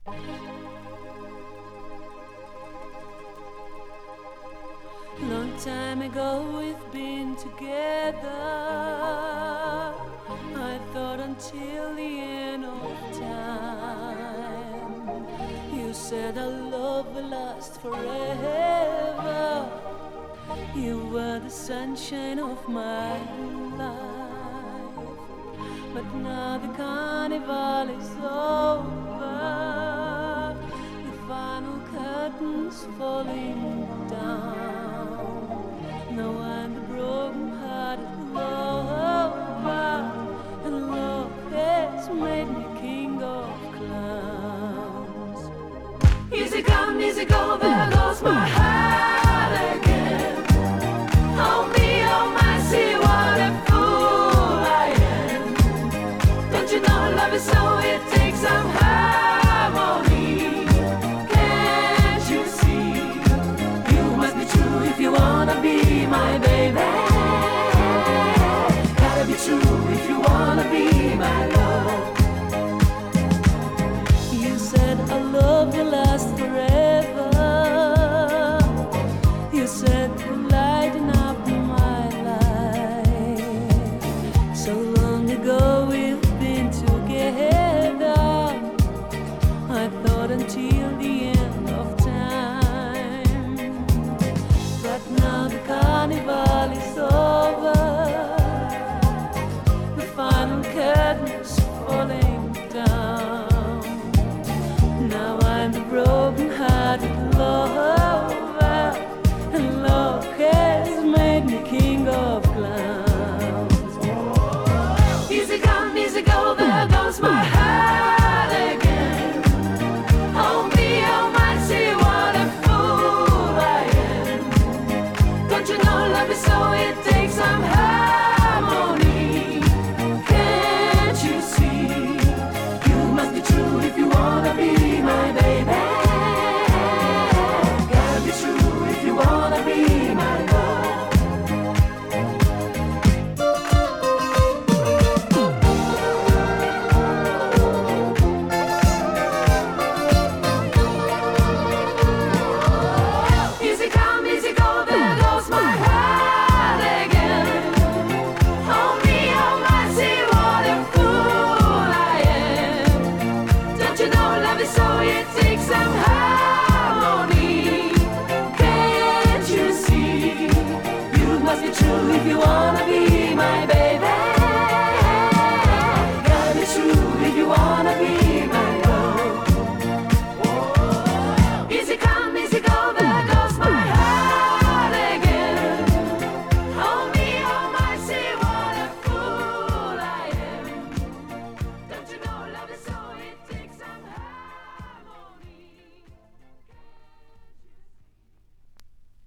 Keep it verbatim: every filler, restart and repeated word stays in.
Long time ago we've been together. I thought until the end of time. You said our love will last forever. You were the sunshine of my life. But now the carnival is over. The final curtain's falling down. Now I'm the broken-hearted lover, and love has made me king of clowns. Easy come, easy go, there goes my